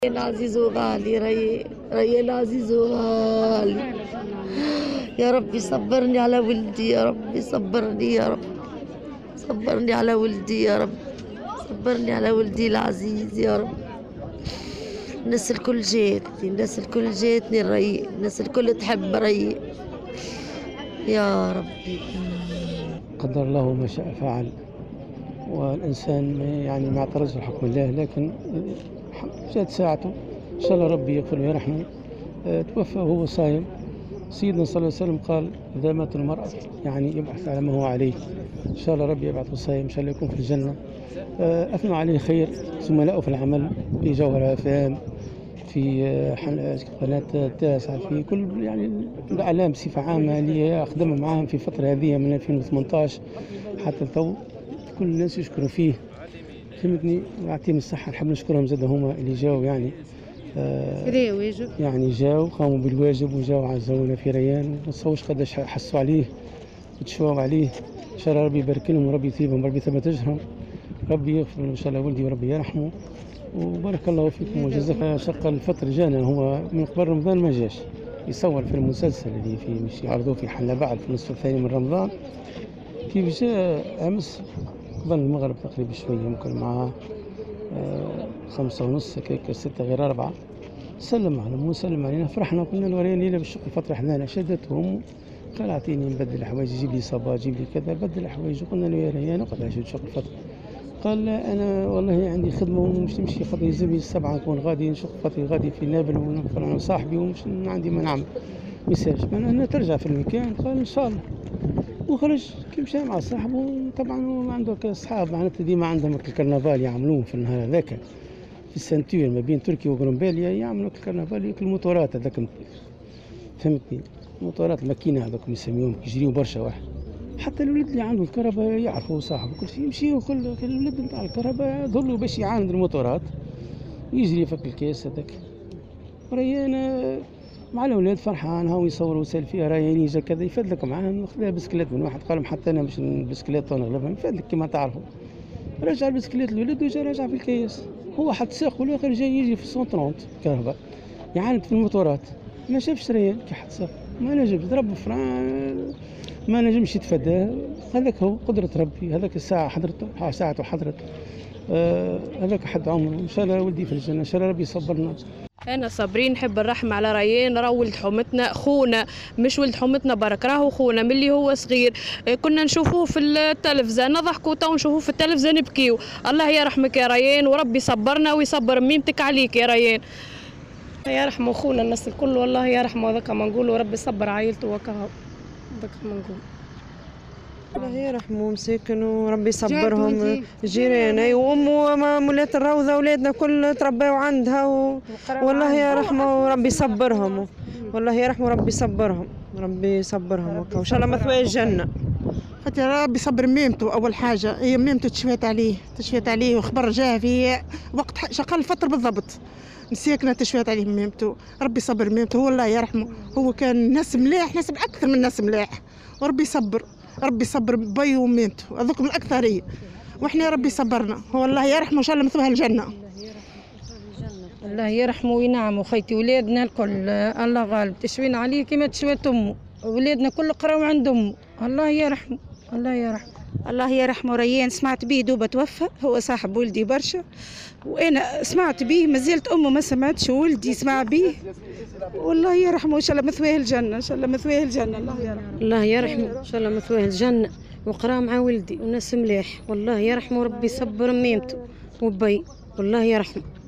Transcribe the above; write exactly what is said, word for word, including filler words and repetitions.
ريان عزيز وغالي، ري... ريان عزيز وغالي. يا ربي صبرني على ولدي، يا ربي صبرني، يا رب صبرني على ولدي، يا رب صبرني على ولدي العزيز يا رب. الناس الكل جاتني، الناس الكل جاتني الري، الناس الكل تحب ري يا ربي. قدر الله ما شاء فعل، والإنسان يعني ما اعترض بحكم الله، لكن جات ساعته إن شاء الله ربي يغفر ويرحمه. توفى وهو صايم. سيدنا صلى الله عليه وسلم قال إذا مات المرأة يعني يبعث على ما هو عليه. إن شاء الله ربي يبعثه صايم، إن شاء الله يكون في الجنة. أثنوا عليه خير زملائه في العمل، في جوهر أفام، في قناة التاسعة، في كل يعني الإعلام بصفة عامة اللي أخدم معاهم في الفترة هذه من ألفين وثمانية عشر حتى التو. كل الناس يشكروا فيه، فهمتني، ويعطيهم الصحة. نحب نشكرهم زاد هما اللي جاوا يعني آه يعني جاوا قاموا بالواجب وجاوا عزونا في ريان. ما تصورش قداش حسوا عليه وتشواوا عليه. إن شاء الله ربي يبارك لهم وربي يثيبهم وربي ثبت أجرهم، ربي يغفر إن شاء الله ولدي وربي يرحمه. وبارك الله فيكم وجزاك. شق الفطر جانا، هو من قبل رمضان ما جاش يصور في المسلسل اللي في مش يعرضوه في حلا بعد في النصف الثاني من رمضان. كيف جاء أمس قبل المغرب تقريبا شوية، يمكن معاه آه خمسة ونص هيك ستة غير أربعة، سلم علينا وسلم علينا. فرحنا قلنا له ورينا ليلة بالشق الفطر حنانا. شدتهم قال أعطيني نبدل حوايج، جيب لي صباط جيب لي كذا، بدل حوايج. قلنا له يا ريان اقعد على شق الفطر. قال لا أنا والله عندي خدمة ومش نمشي خاطر يلزمني السبعة نكون غادي نشق فطري غادي في نابل ونفر أنا وصاحبي ومش عندي ما نعمل ميساج. أنا ترجع في المكان. قال إن شاء الله. وخرج كي مشى مع صاحبه. طبعا هو عنده أصحاب معناتها ديما عندهم الكرنفال يعملوه في النهار هذاك في السنتور ما بين تركيا وغرنباليا، يعملوا الكرنفال الموتورات هذاك، فهمتني، موتورات الماكينة هذوك يسميوهم يجريوا برشا واحد. حتى الولد اللي عنده الكهرباء يعرفوا صاحبه كل شيء، يمشي وكل الولد نتاع الكهرباء ظلوا باش يعاند الموتورات ويجري فك الكيس هذاك. ريان مع الاولاد فرحان هاو يصوروا سيلفي. ريان يجا كذا يفدلك معاهم، خذا بسكليت من واحد قال حتى انا باش البسكليت نغلبهم، يفدلك كما تعرفوا. رجع البسكليت الولد وجا راجع في الكيس. هو حد ساق والاخر جاي يجي في مية وثلاثين كهرباء يعاند في الموتورات. ما شافش ريان كي حد ساق، ما نجمش ضرب فران، ما نجمش يتفاداه. هذاك هو قدرة ربي. هذاك الساعة حضرته ساعته حضرت. آه هذاك حد عمره. إن شاء الله ولدي في الجنة، إن شاء الله ربي يصبرنا. أنا صابرين نحب الرحمة على ريان، راه ولد حومتنا خونا، مش ولد حومتنا برك، راهو خونا من اللي هو صغير. كنا نشوفوه في التلفزيون نضحكوا، تو نشوفوه في التلفزيون نبكيو. الله يرحمك يا ريان وربي يصبرنا ويصبر ميمتك عليك يا ريان. يا رحمه خونا الناس الكل، والله يا رحمه. هذاك ما نقولوا ربي يصبر عائلته وكهو، هذاك ما نقول. الله يرحمه مساكن وربي يصبرهم. جيراني وامه مولات الروضه اولادنا كل ترباو عندها و... والله يرحمه وربي يصبرهم. والله يرحمه وربي يصبرهم، ربي يصبرهم وان شاء الله مثواه الجنه. خاطر ربي يصبر ميمته. اول حاجه هي ميمته تشفيت عليه، تشفيت عليه وخبر جاه في وقت شغال الفطر بالضبط، مساكنه تشفيت عليه ميمته. ربي يصبر ميمته والله يرحمه. هو كان ناس ملاح، ناس اكثر من ناس ملاح، وربي يصبر، ربي يصبر بي وميمته هذوك من الاكثريه، واحنا ربي يصبرنا. هو الله يرحمه ان شاء الله مثواه الجنه. الله يرحمه وينعمه خيتي. ولادنا الكل الله غالب تشوين عليه كما تشوات امه. ولادنا كل قراو عند امه. الله يرحمه، الله يرحمه. الله يرحمه. ريان سمعت به دوبا توفى، هو صاحب ولدي برشا، وانا سمعت به مازالت امه ما سمعتش ولدي سمع به. والله يرحمه ان شاء الله مثواه الجنه، ان شاء الله مثواه الجنه. الله يرحمه، الله يرحمه ان شاء الله مثواه الجنه. وقرا مع ولدي وناس مليح، والله يرحمه وربي يصبر ميمته وبي، والله يرحمه.